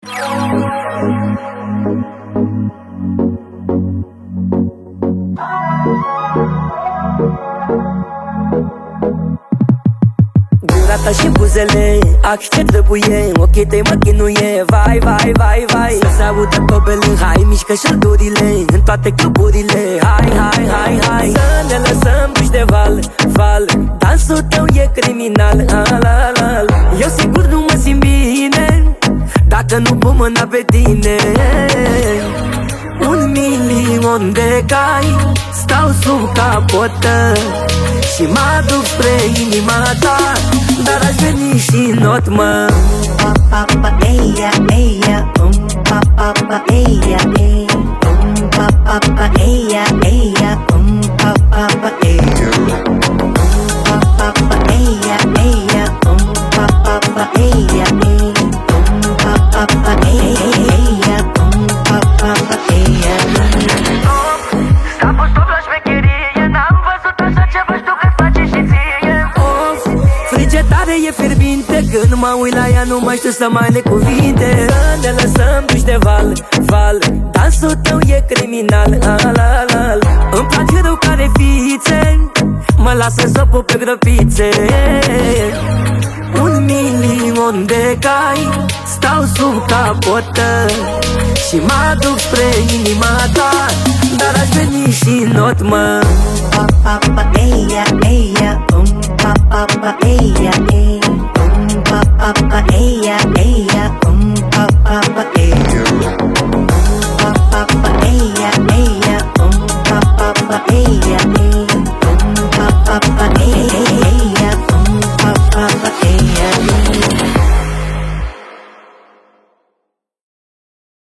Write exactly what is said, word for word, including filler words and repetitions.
Gura ta și buzele, ac ce trebuie, ochii tăi mă chinuie. Vai, vai, vai, vai, să se audă tobele. Hai, mișcă șaldurile în toate cluburile. Hai, hai, hai, hai, să ne lăsăm duși de val, val. Dansul tău e criminal, al, al, al. Eu sigur nu mă simt bine dacă nu pun mâna pe tine. Un milion de cai stau sub capotă și mă aduc spre inima ta, dar aș veni și not, mă. Pa, pa, pa, eia, eia, um, pa, pa, pa, eia, eia, um, pa, pa, pa, eia, eia, um, pa, pa, pa, eia, um, pa, pa, pa, eia, eia, um, pa, pa, pa, eia, eia, um, pa, pa, pa, eia, um, pa, pa, pa, eia. S-a pus top la șmecherie, n-am văzut așa ceva, știu că-ți place și ție. Of, frigedare e fierbinte, când mă uit la ea nu mai știu să mai le cuvinte. Să ne lăsăm duși de val, val. Dansul tău e criminal, al, al, al. Îmi place rău care fițe, mă lasă să pup pe grăpițe. Un milion de cai stau sub capotă și mă aduc spre inima ta, dar aș veni și not, mă. Pa, pa, pa, eia, eia, um, pa, pa, pa, eia, eia, um, pa, pa, pa, eia, eia, um.